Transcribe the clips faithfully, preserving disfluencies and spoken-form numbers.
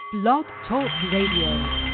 Blog Talk Radio.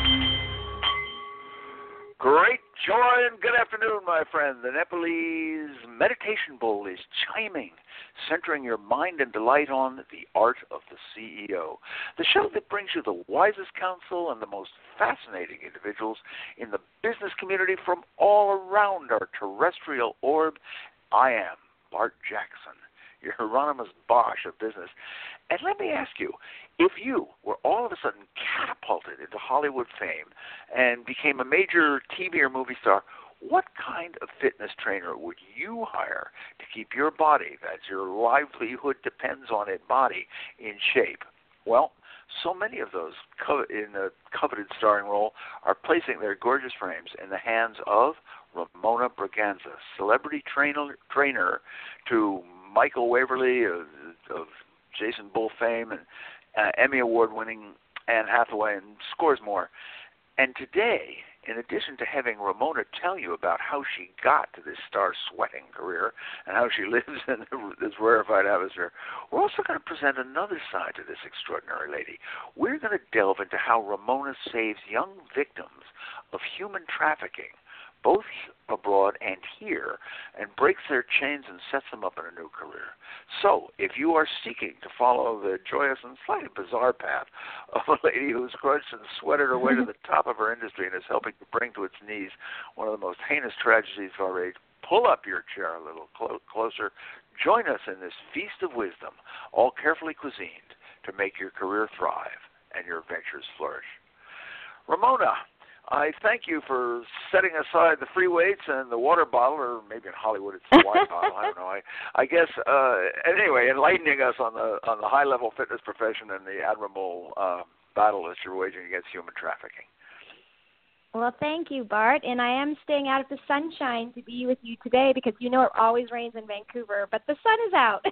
Great joy and good afternoon, my friend. The Nepalese meditation bowl is chiming, centering your mind and delight on the art of the C E O. The show that brings you the wisest counsel and the most fascinating individuals in the business community from all around our terrestrial orb. I am Bart Jackson, your Hieronymus Bosch of business. And let me ask you, if you were all of a sudden catapulted into Hollywood fame and became a major T V or movie star, what kind of fitness trainer would you hire to keep your body, that's your livelihood depends on it, body, in shape? Well, so many of those co- in a coveted starring role are placing their gorgeous frames in the hands of Ramona Braganza, celebrity trainer, trainer to Michael Waverly of, of Jason Bull fame and uh, Emmy Award-winning Anne Hathaway and scores more. And today, in addition to having Ramona tell you about how she got to this star-sweating career and how she lives in this rarefied atmosphere, we're also going to present another side to this extraordinary lady. We're going to delve into how Ramona saves young victims of human trafficking, both abroad and here, and breaks their chains and sets them up in a new career. So, if you are seeking to follow the joyous and slightly bizarre path of a lady who's crunched and sweated her way to the top of her industry and is helping to bring to its knees one of the most heinous tragedies of our age, pull up your chair a little clo- closer. Join us in this feast of wisdom, all carefully cuisined to make your career thrive and your ventures flourish. Ramona, I thank you for setting aside the free weights and the water bottle, or maybe in Hollywood it's the wine bottle. I don't know. I, I guess uh, anyway, enlightening us on the on the high level fitness profession and the admirable uh, battle that you're waging against human trafficking. Well, thank you, Bart, and I am staying out of the sunshine to be with you today because you know it always rains in Vancouver, but the sun is out.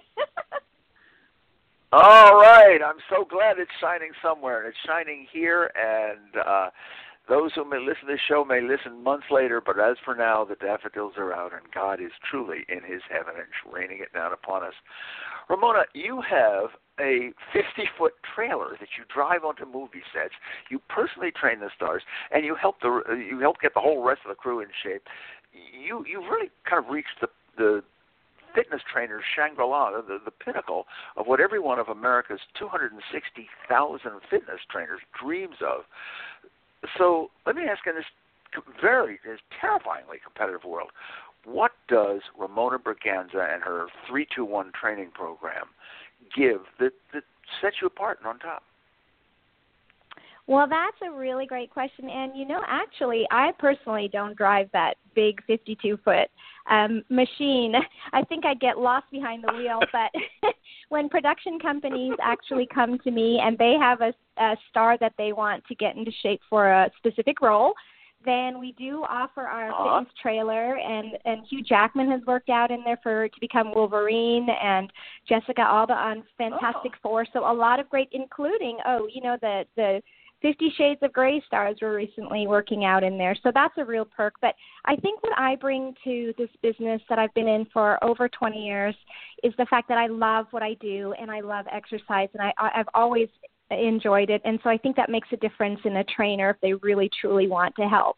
All right, I'm so glad it's shining somewhere. It's shining here, and Uh, those who may listen to this show may listen months later, but as for now, the daffodils are out, and God is truly in his heaven and raining it down upon us. Ramona, you have a fifty-foot trailer that you drive onto movie sets. You personally train the stars, and you help the you help get the whole rest of the crew in shape. You you really kind of reached the the fitness trainer's Shangri-La, the, the pinnacle of what every one of America's two hundred sixty thousand fitness trainers dreams of. So let me ask, in this very, this terrifyingly competitive world, what does Ramona Braganza and her three two one training program give that, that sets you apart and on top? Well, that's a really great question. And, you know, actually, I personally don't drive that big fifty-two-foot um, machine. I think I'd get lost behind the wheel. But when production companies actually come to me and they have a, a star that they want to get into shape for a specific role, then we do offer our uh-huh. fitness trailer, and, and Hugh Jackman has worked out in there for to become Wolverine, and Jessica Alba on Fantastic oh. Four. So a lot of great, including, oh, you know, the the Fifty Shades of Grey stars were recently working out in there. So that's a real perk. But I think what I bring to this business that I've been in for over twenty years is the fact that I love what I do and I love exercise, and I, I've always enjoyed it. And so I think that makes a difference in a trainer if they really, truly want to help.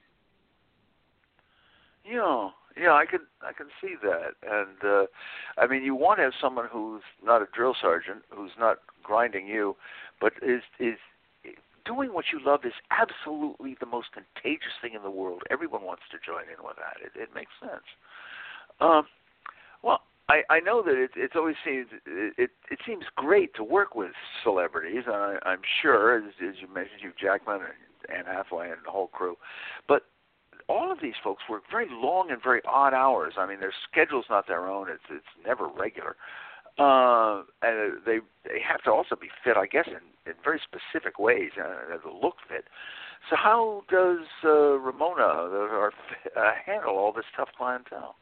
Yeah, yeah, I can I can see that. And, uh, I mean, you want to have someone who's not a drill sergeant, who's not grinding you, but is is doing what you love is absolutely the most contagious thing in the world. Everyone wants to join in with that. It, it makes sense. Um, well, I, I know that it, it's always seems it, it, it seems great to work with celebrities. I, I'm sure, as, as you mentioned, Hugh Jackman and Anne Hathaway and the whole crew. But all of these folks work very long and very odd hours. I mean, their schedule's not their own. It's it's never regular. Uh, and they they have to also be fit, I guess, in, in very specific ways, uh, the look fit. So how does uh, Ramona or, uh, handle all this tough clientele?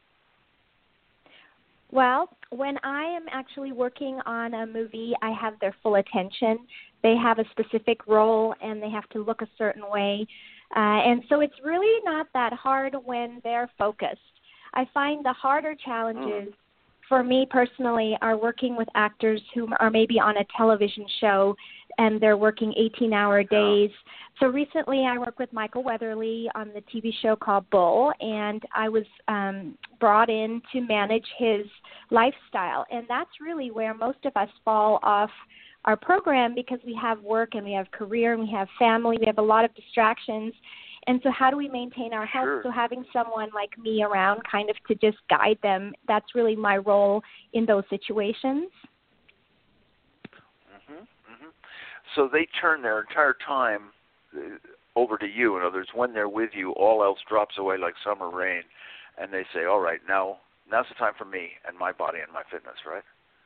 Well, when I am actually working on a movie, I have their full attention. They have a specific role, and they have to look a certain way. Uh, and so it's really not that hard when they're focused. I find the harder challenges mm. for me personally, are working with actors who are maybe on a television show and they're working eighteen-hour days. So recently I worked with Michael Weatherly on the T V show called Bull, and I was um, brought in to manage his lifestyle. And that's really where most of us fall off our program, because we have work and we have career and we have family. We have a lot of distractions. And so how do we maintain our health? Sure. So having someone like me around kind of to just guide them, that's really my role in those situations. Mm-hmm, mm-hmm. So they turn their entire time uh, over to you. In other words, when they're with you, all else drops away like summer rain, and they say, all right, now now's the time for me and my body and my fitness, right?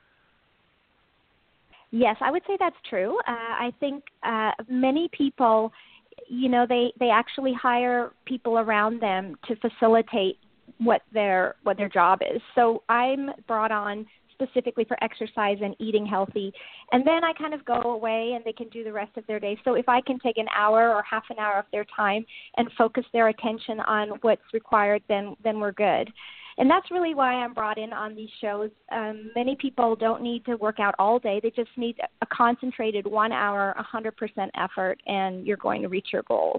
Yes, I would say that's true. Uh, I think uh, many people, you know, they, they actually hire people around them to facilitate what their what their job is. So I'm brought on specifically for exercise and eating healthy, and then I kind of go away and they can do the rest of their day. So if I can take an hour or half an hour of their time and focus their attention on what's required, then then we're good. And that's really why I'm brought in on these shows. Um, many people don't need to work out all day. They just need a concentrated one hour, one hundred percent effort, and you're going to reach your goals.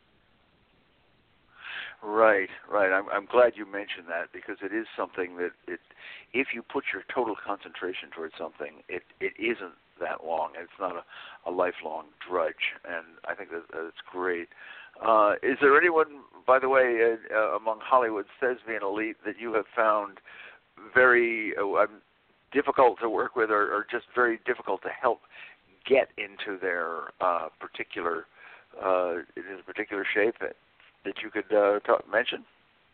Right, right. I'm, I'm glad you mentioned that, because it is something that it, if you put your total concentration towards something, it, it isn't that long. It's not a, a lifelong drudge, and I think that that's great. Uh, is there anyone, by the way, uh, among Hollywood's thespian elite that you have found very uh, difficult to work with, or, or just very difficult to help get into their uh, particular uh, in his particular shape that, that you could uh, talk, mention?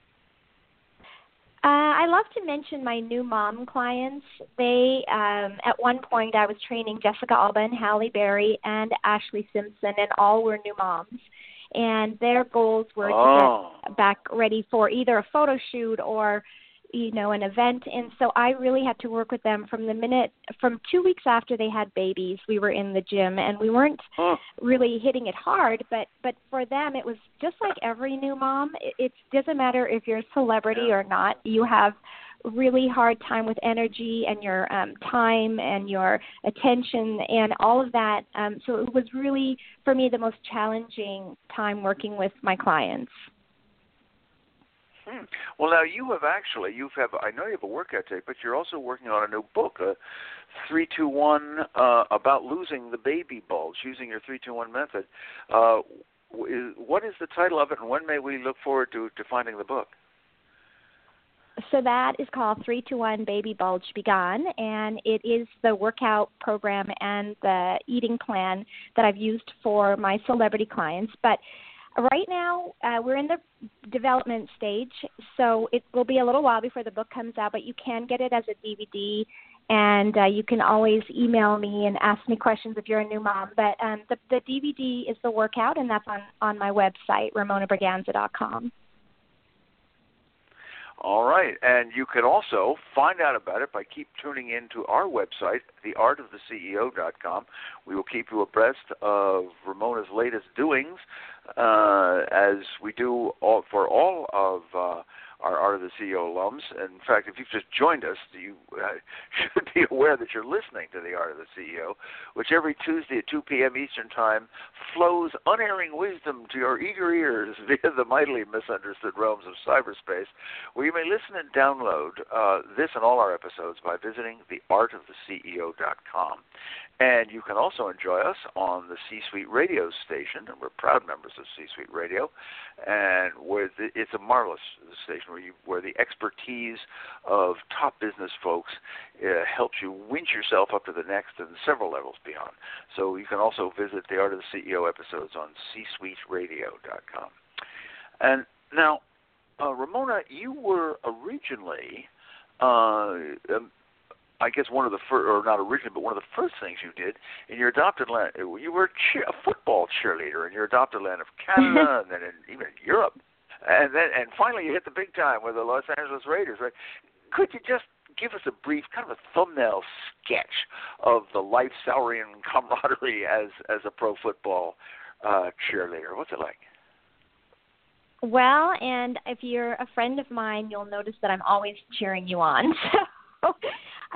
Uh, I love to mention my new mom clients. They, um, at one point, I was training Jessica Alba and Halle Berry and Ashley Simpson, and all were new moms. And their goals were oh. to get back ready for either a photo shoot or, you know, an event. And so I really had to work with them from the minute, from two weeks after they had babies, we were in the gym, and we weren't huh. really hitting it hard. But, but for them, it was just like every new mom. It, it doesn't matter if you're a celebrity yeah. or not. You have really hard time with energy and your um, time and your attention and all of that. Um, so it was really, for me, the most challenging time working with my clients. Hmm. Well, now you have actually, you've have, I know you have a workout tape, but you're also working on a new book, a three two one uh, about losing the baby bulge, using your three two one method. Uh, is, what is the title of it, and when may we look forward to, to finding the book? So that is called three two one Baby Bulge Be Gone, and it is the workout program and the eating plan that I've used for my celebrity clients. But right now, uh, we're in the development stage, so it will be a little while before the book comes out, but you can get it as a D V D, and uh, you can always email me and ask me questions if you're a new mom. But um, the, the D V D is the workout, and that's on, on my website, ramona braganza dot com. All right, and you can also find out about it by keep tuning in to our website, the art of the C E O dot com. We will keep you abreast of Ramona's latest doings, uh, as we do all, for all of uh, our Art of the C E O alums. And in fact, if you've just joined us, you uh, should be aware that you're listening to the Art of the C E O, which every Tuesday at two p.m. Eastern Time flows unerring wisdom to your eager ears via the mightily misunderstood realms of cyberspace, where you may listen and download uh, this and all our episodes by visiting the art of the C E O dot com. And you can also enjoy us on the C-Suite Radio station, and we're proud members of C-Suite Radio, and where the, it's a marvelous station where you where the expertise of top business folks uh, helps you winch yourself up to the next and several levels beyond. So you can also visit the Art of the C E O episodes on C Suite Radio dot com. And now, uh, Ramona, you were originally uh, um, I guess one of the first, or not originally, but one of the first things you did in your adopted land, you were a, cheer, a football cheerleader in your adopted land of Canada, and then in, even in Europe, and then and finally you hit the big time with the Los Angeles Raiders, right? Could you just give us a brief, kind of a thumbnail sketch of the life, salary, and camaraderie as as a pro football uh, cheerleader? What's it like? Well, and if you're a friend of mine, you'll notice that I'm always cheering you on. So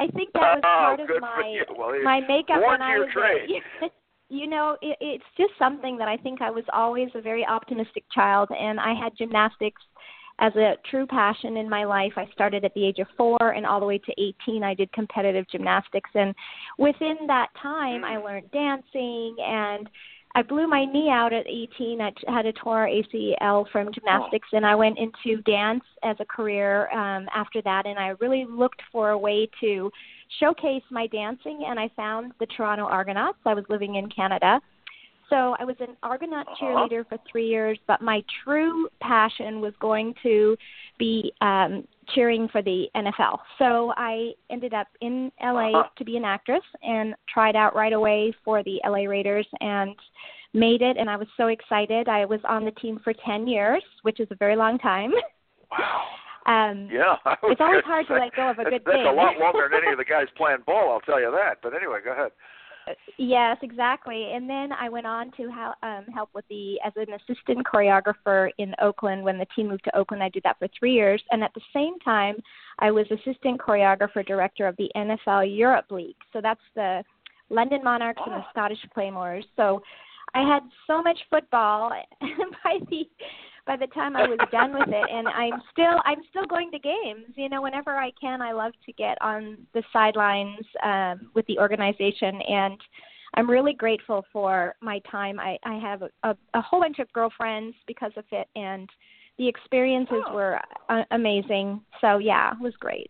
I think that was part oh, of good my for you. Well, my makeup born when to I your was trade. a, you know, it, it's just something that I think I was always a very optimistic child, and I had gymnastics as a true passion in my life. I started at the age of four, and all the way to eighteen, I did competitive gymnastics. And within that time, I learned dancing, and I blew my knee out at eighteen. I had a tore A C L from gymnastics, oh. and I went into dance as a career um, after that. And I really looked for a way to showcase my dancing, and I found the Toronto Argonauts. I was living in Canada. So I was an Argonaut uh-huh. cheerleader for three years, but my true passion was going to be um, cheering for the N F L. So I ended up in L A uh-huh. to be an actress and tried out right away for the L A Raiders and made it, and I was so excited. I was on the team for ten years, which is a very long time. Wow. Um, yeah. it's always hard to let go of a that's, good that's thing. That's a lot longer than any of the guys playing ball, I'll tell you that. But anyway, go ahead. Yes, exactly. And then I went on to help, um, help with the as an assistant choreographer in Oakland. When the team moved to Oakland, I did that for three years. And at the same time, I was assistant choreographer director of the N F L Europe League. So that's the London Monarchs oh. and the Scottish Claymores. So I had so much football by the by the time I was done with it, and I'm still I'm still going to games. You know, whenever I can, I love to get on the sidelines um, with the organization, and I'm really grateful for my time. I, I have a, a, a whole bunch of girlfriends because of it, and the experiences oh. were uh, amazing. So yeah, it was great.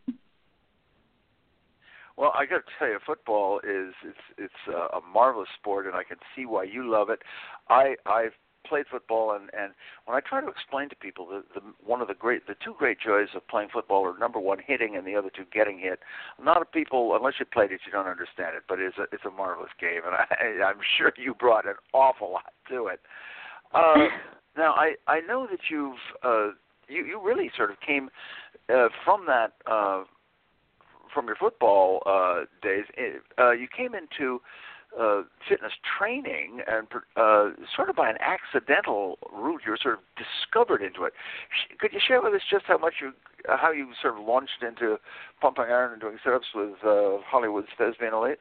Well, I got to tell you, football is it's it's a, a marvelous sport, and I can see why you love it. I I've played football, and, and when I try to explain to people the, the one of the great the two great joys of playing football are number one hitting and the other two getting hit. A lot of people, unless you played it, you don't understand it. But it's a it's a marvelous game, and I, I'm sure you brought an awful lot to it. Uh, now I I know that you've uh, you you really sort of came uh, from that. Uh, from your football uh, days, uh, you came into uh, fitness training and uh, sort of by an accidental route. You were sort of discovered into it. Could you share with us just how much you, uh, how you sort of launched into pumping iron and doing sit-ups with uh, Hollywood's Thespian Elite?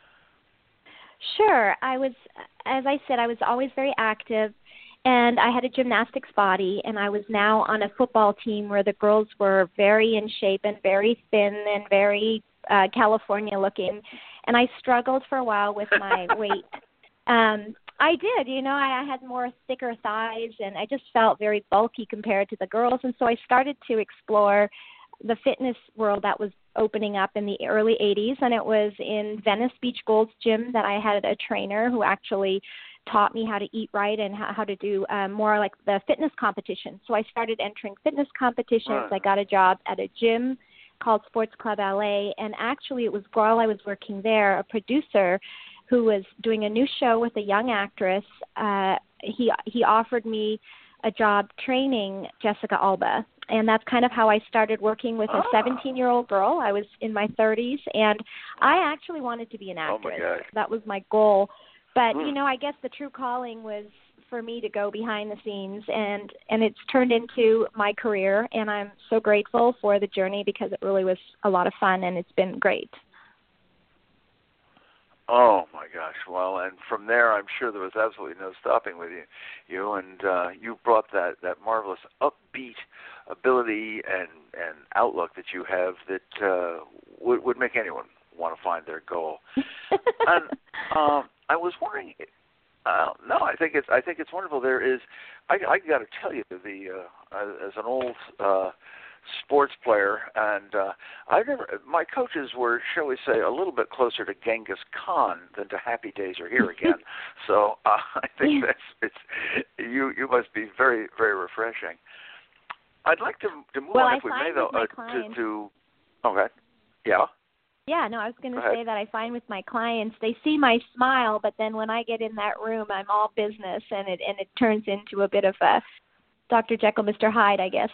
Sure. I was, as I said, I was always very active. And I had a gymnastics body, and I was now on a football team where the girls were very in shape and very thin and very uh, California looking. And I struggled for a while with my weight. Um, I did, you know, I, I had more thicker thighs, and I just felt very bulky compared to the girls. And so I started to explore the fitness world that was opening up in the early eighties. And it was in Venice Beach Gold's gym that I had a trainer who actually taught me how to eat right and how, how to do um, more like the fitness competition. So I started entering fitness competitions. Right. I got a job at a gym called Sports Club L A, and actually it was while I was working there, a producer who was doing a new show with a young actress. Uh, he he offered me a job training Jessica Alba, and that's kind of how I started working with a seventeen-year-old girl. I was in my thirties, and I actually wanted to be an actress. Oh my God. That was my goal. But, you know, I guess the true calling was for me to go behind the scenes, and, and it's turned into my career, and I'm so grateful for the journey because it really was a lot of fun, and it's been great. Oh, my gosh. Well, and from there, I'm sure there was absolutely no stopping with you. You and uh, you brought that, that marvelous upbeat ability and, and outlook that you have that uh, would, would make anyone want to find their goal. and um, I was wondering, uh, no, I think it's I think it's wonderful. There is, I, I got to tell you, the uh, as an old uh, sports player, and uh, I never, my coaches were, shall we say, a little bit closer to Genghis Khan than to Happy Days Are Here Again. so uh, I think that's it's you you must be very very refreshing. I'd like to to move well, on I if we find may though with uh, my to, to okay yeah. Yeah, no, I was going to say that I find with my clients, they see my smile, but then when I get in that room, I'm all business, and it and it turns into a bit of a Doctor Jekyll, Mister Hyde, I guess.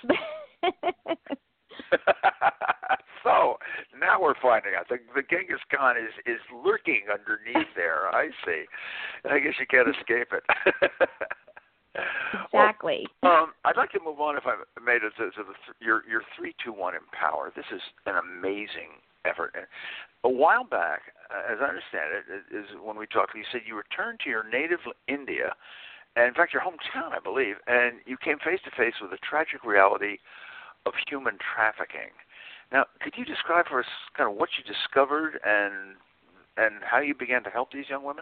So now we're finding out the, the Genghis Khan is, is lurking underneath there. I see. I guess you can't escape it. Exactly. Well, um, I'd like to move on, if I made it to, to the, your your three two one Empower. This is an amazing effort. A while back, uh, as I understand it, is when we talked, you said you returned to your native India, and in fact your hometown, I believe, and you came face to face with the tragic reality of human trafficking. Now, could you describe for us kind of what you discovered and and how you began to help these young women?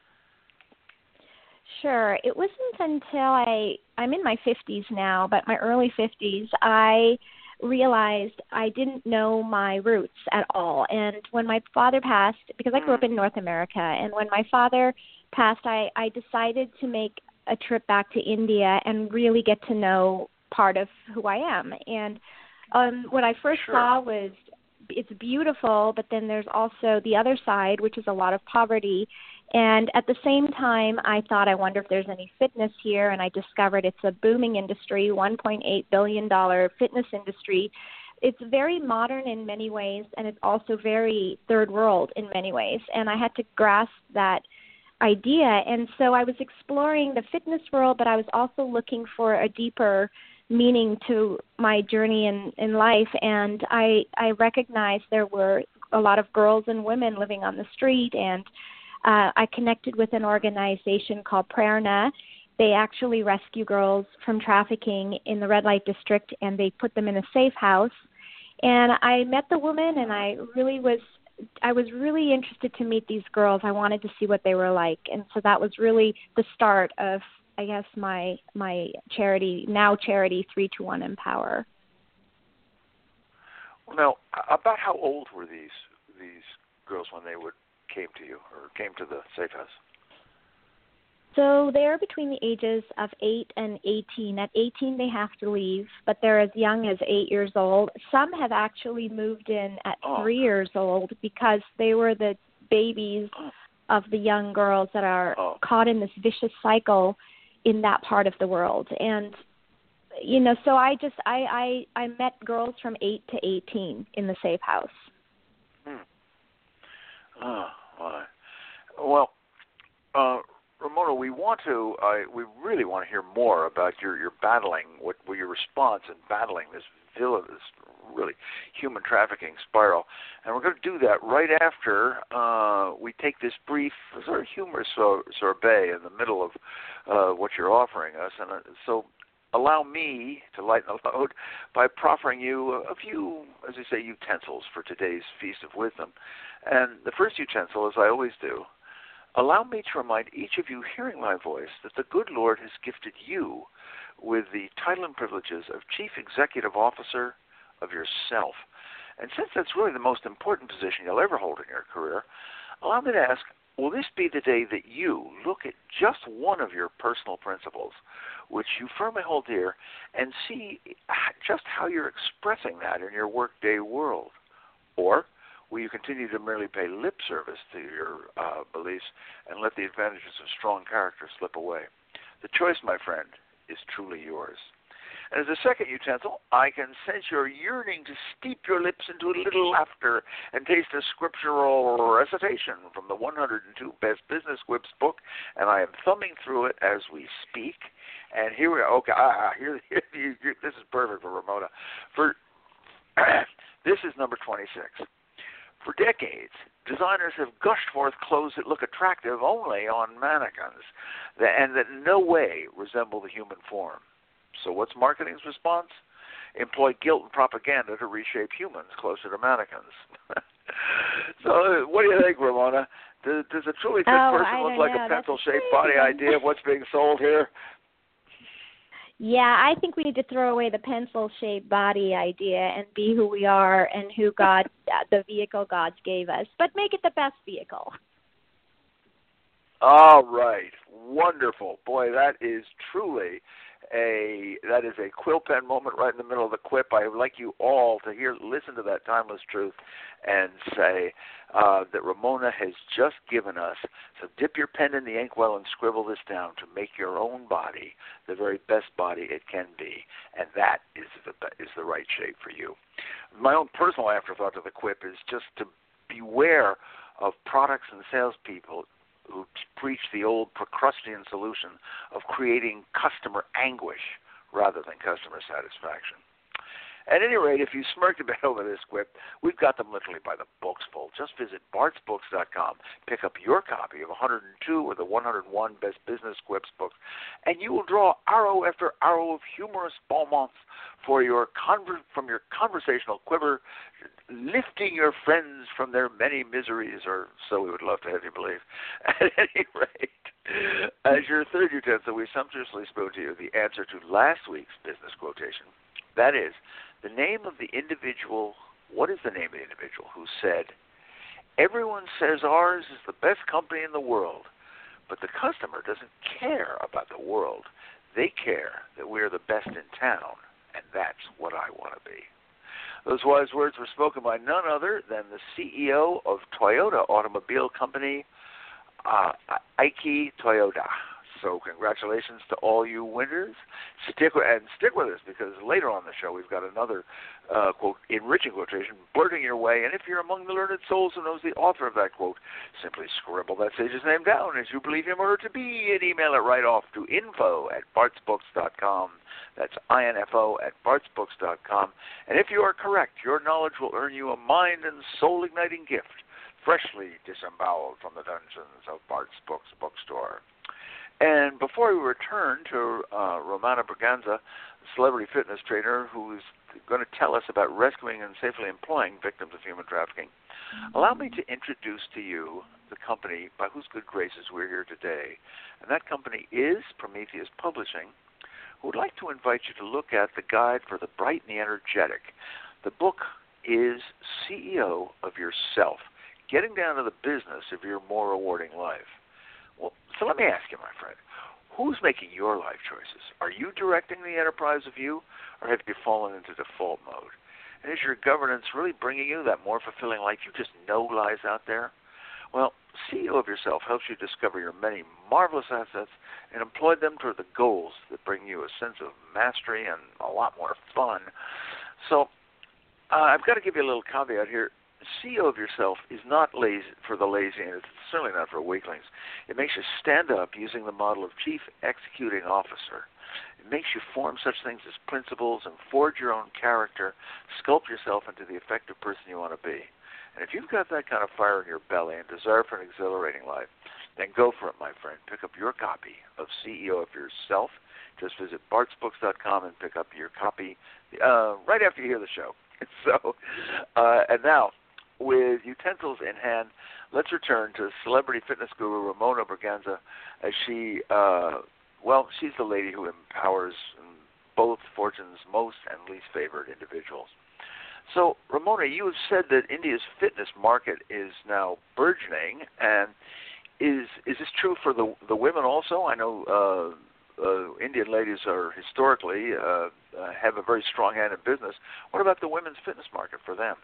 Sure. It wasn't until I, I'm in my fifties now, but my early fifties, I realized I didn't know my roots at all. And when my father passed, because I grew up in North America, and when my father passed, I, I decided to make a trip back to India and really get to know part of who I am. And um, what I first Sure. saw was it's beautiful, but then there's also the other side, which is a lot of poverty. And at the same time, I thought, I wonder if there's any fitness here, and I discovered it's a booming industry, one point eight billion dollars fitness industry. It's very modern in many ways, and it's also very third world in many ways, and I had to grasp that idea. And so I was exploring the fitness world, but I was also looking for a deeper meaning to my journey in, in life, and I, I recognized there were a lot of girls and women living on the street, and Uh, I connected with an organization called Prerna. They actually rescue girls from trafficking in the red light district, and they put them in a safe house. And I met the woman, and I really was, I was really interested to meet these girls. I wanted to see what they were like, and so that was really the start of, I guess, my my charity, now charity, three two one Empower. Well, now, about how old were these these girls when they would came to you or came to the safe house? So they're between the ages of eight and eighteen. At eighteen, they have to leave, but they're as young as eight years old. Some have actually moved in at oh. three years old because they were the babies oh. of the young girls that are oh. caught in this vicious cycle in that part of the world. And, you know, so I just, I, I, I met girls from eight to eighteen in the safe house. Hmm. Oh, my. Well, uh, Ramona, we want to, uh, we really want to hear more about your, your battling, what, what your response in battling this villain, this really human trafficking spiral. And we're going to do that right after uh, we take this brief, sort of humorous sor- sorbet in the middle of uh, what you're offering us. And uh, so allow me to lighten the load by proffering you a few, as I say, utensils for today's Feast of Wisdom. And the first utensil, as I always do, allow me to remind each of you hearing my voice that the good Lord has gifted you with the title and privileges of Chief Executive Officer of yourself. And since that's really the most important position you'll ever hold in your career, allow me to ask, will this be the day that you look at just one of your personal principles, which you firmly hold dear, and see just how you're expressing that in your workday world? Or will you continue to merely pay lip service to your uh, beliefs and let the advantages of strong character slip away? The choice, my friend, is truly yours. And as a second utensil, I can sense your yearning to steep your lips into a little laughter and taste a scriptural recitation from the one hundred two Best Business Quips book, and I am thumbing through it as we speak. And here we are. Okay, ah, here, here, here, this is perfect for Ramona. For this is number twenty-six. For decades, designers have gushed forth clothes that look attractive only on mannequins and that in no way resemble the human form. So what's marketing's response? Employ guilt and propaganda to reshape humans closer to mannequins. So what do you think, Ramona? Does, does a truly fit oh, person look like know. a pencil-shaped body idea of what's being sold here? Yeah, I think we need to throw away the pencil-shaped body idea and be who we are and who God, the vehicle God gave us, but make it the best vehicle. All right. Wonderful. Boy, that is truly a that is a quill pen moment right in the middle of the quip. I would like you all to hear, listen to that timeless truth and say uh, that Ramona has just given us. So dip your pen in the inkwell and scribble this down to make your own body the very best body it can be, and that is the is the right shape for you. My own personal afterthought to the quip is just to beware of products and salespeople who preach the old Procrustean solution of creating customer anguish rather than customer satisfaction. At any rate, if you smirked a bit over this quip, we've got them literally by the books full. Just visit barts books dot com, pick up your copy of one hundred two or the one hundred one Best Business Quips books, and you will draw arrow after arrow of humorous bon mots for your conver- from your conversational quiver, lifting your friends from their many miseries, or so we would love to have you believe. At any rate, as your third utensil, we sumptuously spoke to you the answer to last week's business quotation. That is, the name of the individual, what is the name of the individual who said, everyone says ours is the best company in the world, but the customer doesn't care about the world. They care that we're the best in town, and that's what I want to be. Those wise words were spoken by none other than the C E O of Toyota Automobile Company, uh, Eiki Toyoda. So congratulations to all you winners. Stick with, and stick with us, because later on in the show we've got another uh, quote, enriching quotation, blurting your way. And if you're among the learned souls who knows the author of that quote, simply scribble that sage's name down as you believe him or her to be, and email it right off to info at barts books dot com. That's I N F O at barts books dot com. And if you are correct, your knowledge will earn you a mind and soul-igniting gift, freshly disemboweled from the dungeons of Bart's Books Bookstore. And before we return to uh, Romana Braganza, celebrity fitness trainer who's going to tell us about rescuing and safely employing victims of human trafficking, allow me to introduce to you the company by whose good graces we're here today. And that company is Prometheus Publishing, who would like to invite you to look at the guide for the bright and the energetic. The book is C E O of Yourself, getting down to the business of your more rewarding life. Well, so let me ask you, my friend, who's making your life choices? Are you directing the enterprise of you, or have you fallen into default mode? And is your governance really bringing you that more fulfilling life you just know lies out there? Well, C E O of Yourself helps you discover your many marvelous assets and employ them toward the goals that bring you a sense of mastery and a lot more fun. So uh, I've got to give you a little caveat here. C E O of Yourself is not lazy for the lazy, and it's certainly not for weaklings. It makes you stand up using the model of Chief Executing Officer. It makes you form such things as principles and forge your own character, sculpt yourself into the effective person you want to be. And if you've got that kind of fire in your belly and desire for an exhilarating life, then go for it, my friend. Pick up your copy of C E O of Yourself. Just visit barts books dot com and pick up your copy uh, right after you hear the show. So, uh, and now, with utensils in hand, let's return to celebrity fitness guru Ramona Braganza, as she, uh, well, she's the lady who empowers both Fortune's most and least favored individuals. So, Ramona, you have said that India's fitness market is now burgeoning, and is is this true for the the women also? I know uh, uh, Indian ladies are historically uh, uh, have a very strong hand in business. What about the women's fitness market for them?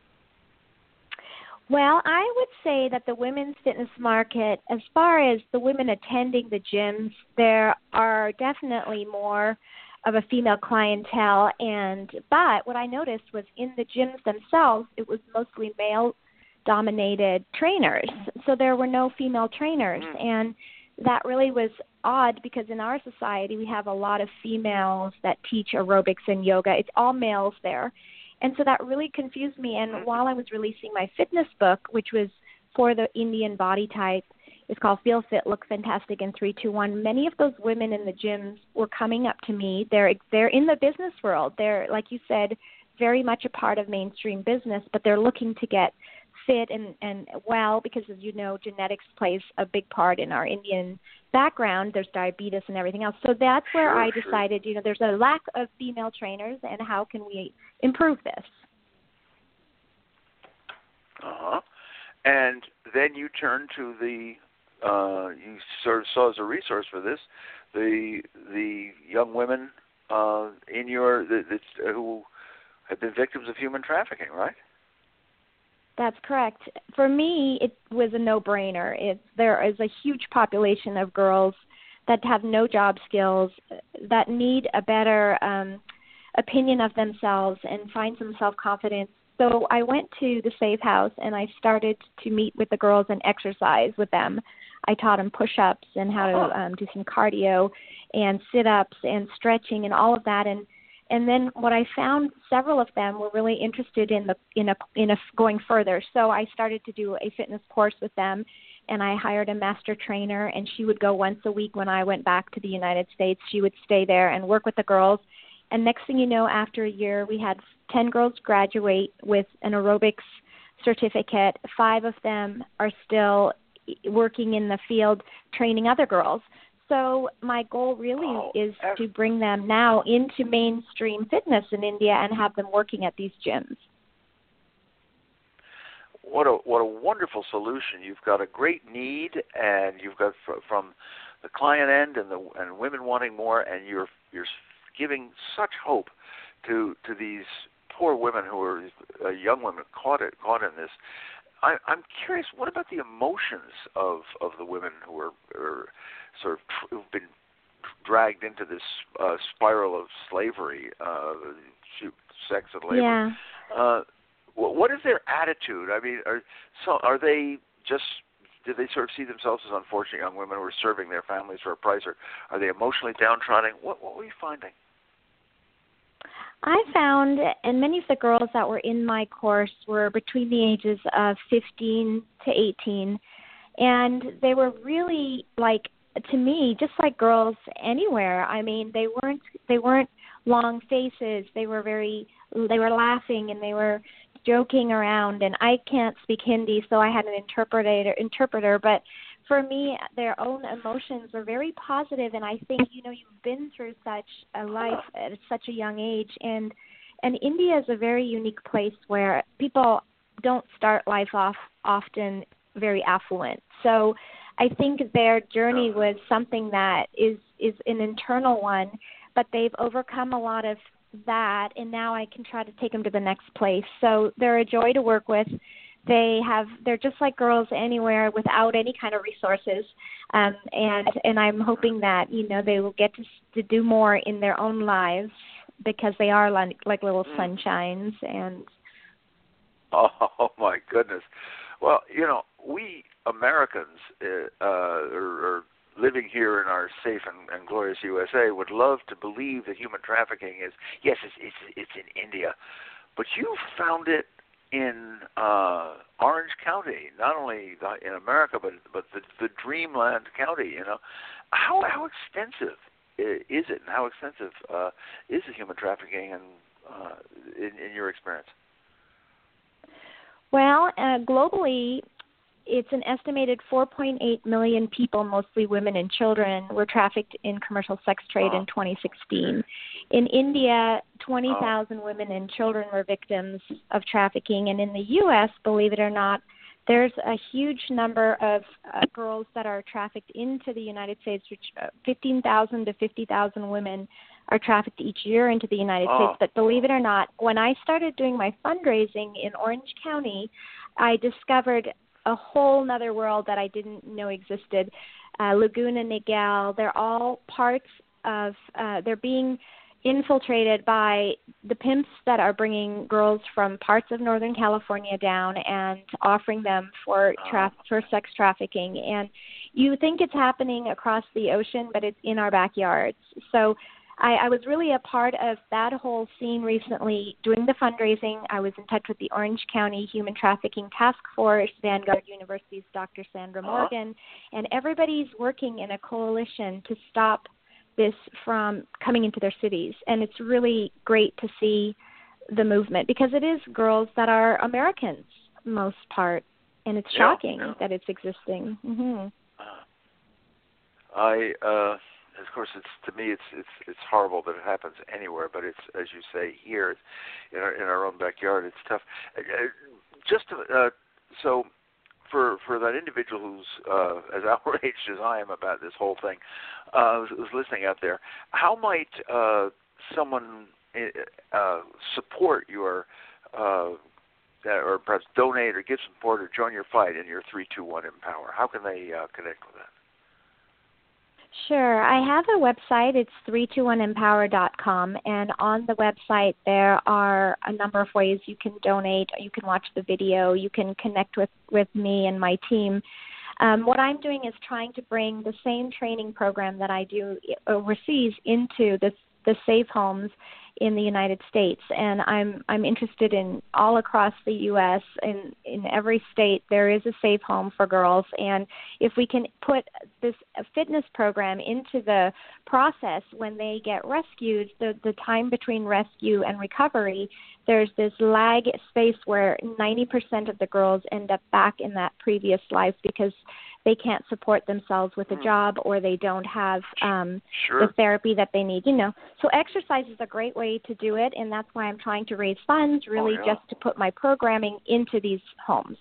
Well, I would say that the women's fitness market, as far as the women attending the gyms, there are definitely more of a female clientele. And but what I noticed was in the gyms themselves, it was mostly male-dominated trainers. So there were no female trainers. Mm. And that really was odd, because in our society, we have a lot of females that teach aerobics and yoga. It's all males there. And so that really confused me. And while I was releasing my fitness book, which was for the Indian body type, it's called Feel Fit, Look Fantastic in three two one, many of those women in the gyms were coming up to me. They're they're in the business world. They're, like you said, very much a part of mainstream business, but they're looking to get fit and, and well, because, as you know, genetics plays a big part in our Indian background. There's diabetes and everything else. So that's where sure, I decided, sure. you know, there's a lack of female trainers, and how can we improve this? Uh-huh. And then you turn to the, uh, you sort of saw as a resource for this, the the young women uh, in your, the, the, who have been victims of human trafficking, right? That's correct. For me, it was a no-brainer. It, there is a huge population of girls that have no job skills, that need a better um, opinion of themselves and find some self-confidence. So I went to the Safe House, and I started to meet with the girls and exercise with them. I taught them push-ups and how to um, do some cardio and sit-ups and stretching and all of that. And and then what I found, several of them were really interested in the in a in a going further. So I started to do a fitness course with them, and I hired a master trainer, and she would go once a week when I went back to the United States. She would stay there and work with the girls. And next thing you know, after a year, we had ten girls graduate with an aerobics certificate. Five of them are still working in the field training other girls. So my goal really oh, is ex- to bring them now into mainstream fitness in India and have them working at these gyms. What a what a wonderful solution! You've got a great need, and you've got fr- from the client end and the and women wanting more, and you're you're giving such hope to to these poor women who are uh, young women caught it caught in this. I, I'm curious, what about the emotions of, of the women who are, are sort of tr- who've been dragged into this uh, spiral of slavery, uh, sex and labor? Yeah. Uh, what, what is their attitude? I mean, are so are they just? Do they sort of see themselves as unfortunate young women who are serving their families for a price, or are they emotionally downtrodden? What, what were you finding? I found, and many of the girls that were in my course were between the ages of fifteen to eighteen, and they were really like, to me, just like girls anywhere. I mean, they weren't they weren't long faces. They were very, they were laughing and they were joking around. And I can't speak Hindi, so I had an interpreter. Interpreter, but for me, their own emotions were very positive, and I think, you know, you've been through such a life at such a young age, and and India is a very unique place where people don't start life off often very affluent. So I think their journey was something that is, is an internal one, but they've overcome a lot of that, and now I can try to take them to the next place. So they're a joy to work with. They have, they're just like girls anywhere without any kind of resources. Um, and, and I'm hoping that, you know, they will get to, to do more in their own lives because they are like, like little sunshines. And oh my goodness. Well, you know, we Americans uh, are, are living here in our safe and, and glorious U S A would love to believe that human trafficking is, yes, it's, it's, it's in India, but you found it in uh, Orange County, not only the, in America, but but the, the Dreamland County. You know, how how extensive is it, and how extensive uh, is the human trafficking, and uh, in, in your experience? Well, uh, globally, it's an estimated four point eight million people, mostly women and children, were trafficked in commercial sex trade oh. in twenty sixteen. In India, twenty thousand oh. women and children were victims of trafficking. And in the U S, believe it or not, there's a huge number of uh, girls that are trafficked into the United States, which uh, fifteen thousand to fifty thousand women are trafficked each year into the United oh. States. But believe it or not, when I started doing my fundraising in Orange County, I discovered a whole nother world that I didn't know existed. Uh, Laguna Niguel, they're all parts of, uh, they're being infiltrated by the pimps that are bringing girls from parts of Northern California down and offering them for tra- for sex trafficking. And you think it's happening across the ocean, but it's in our backyards. So I, I was really a part of that whole scene recently doing the fundraising. I was in touch with the Orange County Human Trafficking Task Force, Vanguard University's Doctor Sandra Morgan, and everybody's working in a coalition to stop this from coming into their cities. And it's really great to see the movement because it is girls that are Americans, most part, and it's shocking yeah, yeah. that it's existing. Mm-hmm. Uh, I... Uh... Of course, it's to me, it's it's it's horrible that it happens anywhere. But it's, as you say, here, in our in our own backyard, it's tough. Uh, just to, uh, so, for for that individual who's uh, as outraged as I am about this whole thing, uh, who's, who's listening out there, how might uh, someone uh, support your, uh, or perhaps donate or give support or join your fight in your three two one Empower? How can they uh, connect with that? Sure. I have a website. It's three two one empower dot com, and on the website there are a number of ways you can donate. You can watch the video. You can connect with, with me and my team. Um, what I'm doing is trying to bring the same training program that I do overseas into the, the safe homes in the United States, and I'm I'm interested in all across the U S In in every state there is a safe home for girls, and if we can put this fitness program into the process when they get rescued, the the time between rescue and recovery, there's this lag space where ninety percent of the girls end up back in that previous life because they can't support themselves with a job, or they don't have um, sure. the therapy that they need, you know. So exercise is a great way to do it, and that's why I'm trying to raise funds, really oh, yeah. just to put my programming into these homes.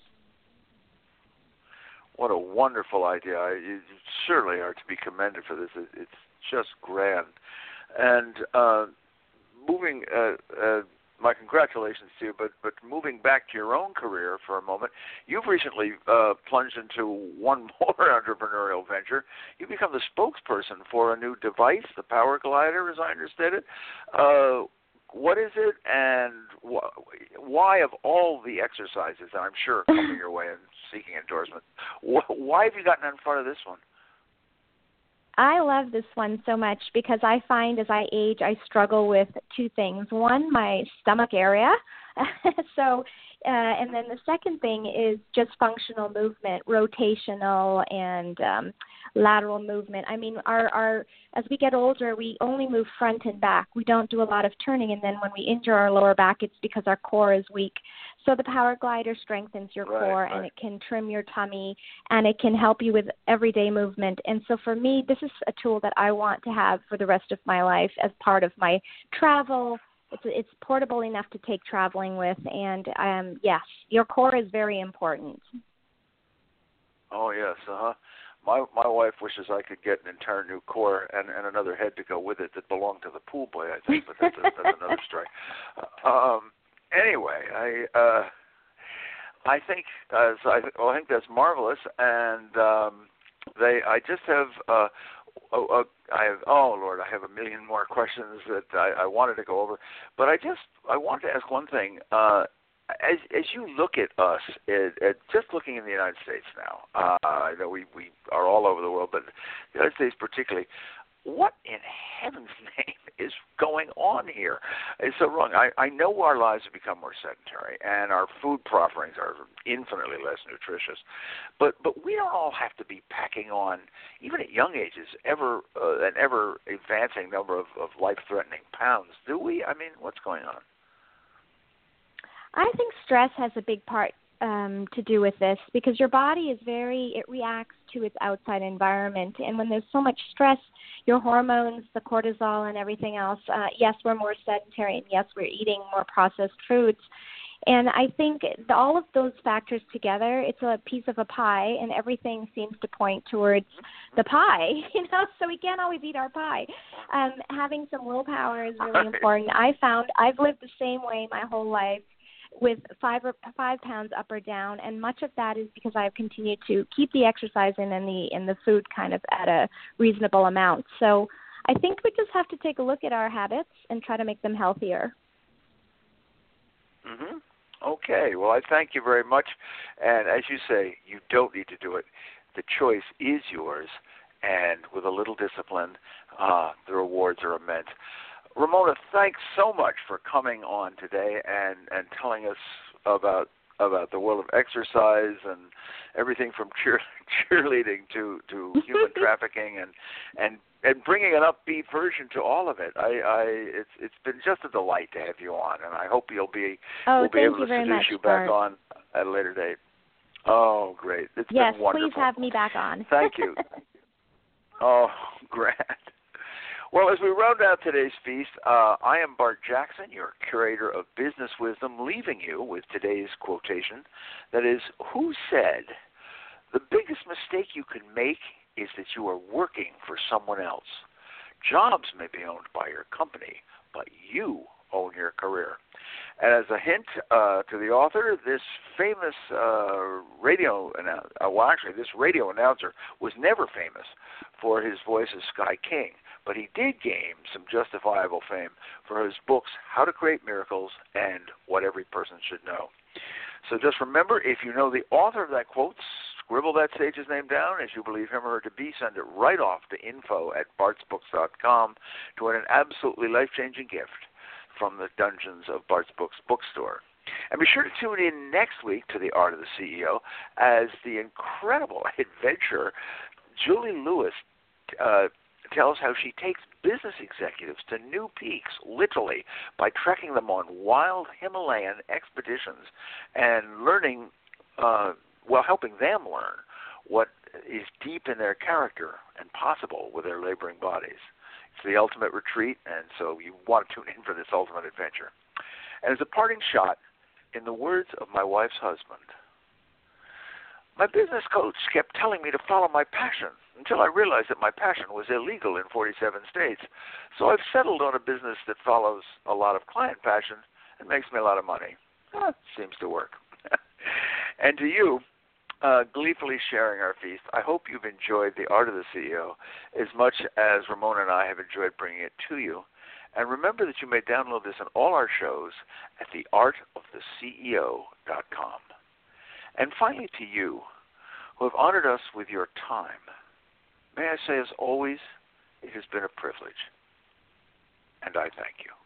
What a wonderful idea. You certainly are to be commended for this. It's just grand. And uh, moving uh, uh, my congratulations to you, but, but moving back to your own career for a moment, you've recently uh, plunged into one more entrepreneurial venture. You've become the spokesperson for a new device, the Power Glider, as I understand it. Uh, what is it, and wh- why, of all the exercises that I'm sure are coming your way and seeking endorsement, wh- why have you gotten in front of this one? I love this one so much because I find as I age, I struggle with two things. One, my stomach area. so, uh, and then the second thing is just functional movement, rotational and um, lateral movement. I mean, our, our as we get older, we only move front and back. We don't do a lot of turning, and then when we injure our lower back, it's because our core is weak. So the Power Glider strengthens your right, core, right. and it can trim your tummy, and it can help you with everyday movement. And so for me, this is a tool that I want to have for the rest of my life as part of my travel. It's it's portable enough to take traveling with, and um, yes, your core is very important. Oh yes, uh huh. My my wife wishes I could get an entire new core and, and another head to go with it that belonged to the pool boy, I think, but that's, a, that's another story. Um, anyway, I uh, I think as I well, I think that's marvelous, and um, they I just have. Uh, Oh, uh, I have. Oh Lord, I have a million more questions that I, I wanted to go over, but I just I wanted to ask one thing. Uh, as as you look at us, at, at just looking in the United States now, uh, I know we, we are all over the world, but the United States particularly. What in heaven's name is going on here? It's so wrong. I, I know our lives have become more sedentary, and our food offerings are infinitely less nutritious. But but we don't all have to be packing on, even at young ages, ever uh, an ever advancing number of, of life-threatening pounds, do we? I mean, what's going on? I think stress has a big part um, to do with this because your body is very, it reacts to its outside environment. And when there's so much stress, your hormones, the cortisol and everything else, uh, yes, we're more sedentary, and yes, we're eating more processed foods. And I think the, all of those factors together, it's a piece of a pie, and everything seems to point towards the pie, you know, so we can't always eat our pie. Um, having some willpower is really important. I found I've lived the same way my whole life, with five or five pounds up or down, and much of that is because I've continued to keep the exercise in and the and the food kind of at a reasonable amount. So I think we just have to take a look at our habits and try to make them healthier. Mm-hmm. Okay. Well, I thank you very much. And as you say, you don't need to do it. The choice is yours, and with a little discipline, uh, the rewards are immense. Ramona, thanks so much for coming on today and, and telling us about about the world of exercise and everything from cheer, cheerleading to, to human trafficking and, and and bringing an upbeat version to all of it. I, I it's it's been just a delight to have you on, and I hope you'll be oh, we'll be able to seduce much, you back Bart. on at a later date. Oh, great! It's yes, been wonderful. Please have me back on. Thank you. Oh, grand. Well, as we round out today's feast, uh, I am Bart Jackson, your curator of business wisdom, leaving you with today's quotation. That is, who said, the biggest mistake you can make is that you are working for someone else. Jobs may be owned by your company, but you own your career. And as a hint uh, to the author, this famous uh, radio announcer, uh, well, actually, this radio announcer was never famous for his voice as Sky King, but he did gain some justifiable fame for his books, How to Create Miracles and What Every Person Should Know. So just remember, if you know the author of that quote, scribble that sage's name down as you believe him or her to be. Send it right off to info at bartsbooks dot com to win an absolutely life-changing gift from the dungeons of Bart's Books bookstore. And be sure to tune in next week to The Art of the C E O as the incredible adventurer Julie Lewis uh, tells how she takes business executives to new peaks, literally, by trekking them on wild Himalayan expeditions and learning, uh, well, helping them learn what is deep in their character and possible with their laboring bodies. It's the ultimate retreat, and so you want to tune in for this ultimate adventure. And as a parting shot, in the words of my wife's husband, my business coach kept telling me to follow my passion until I realized that my passion was illegal in forty-seven states. So I've settled on a business that follows a lot of client passion and makes me a lot of money. Well, seems to work. And to you, uh, gleefully sharing our feast, I hope you've enjoyed The Art of the C E O as much as Ramona and I have enjoyed bringing it to you. And remember that you may download this on all our shows at the art of the C E O dot com. And finally to you, who have honored us with your time, may I say as always, it has been a privilege. And I thank you.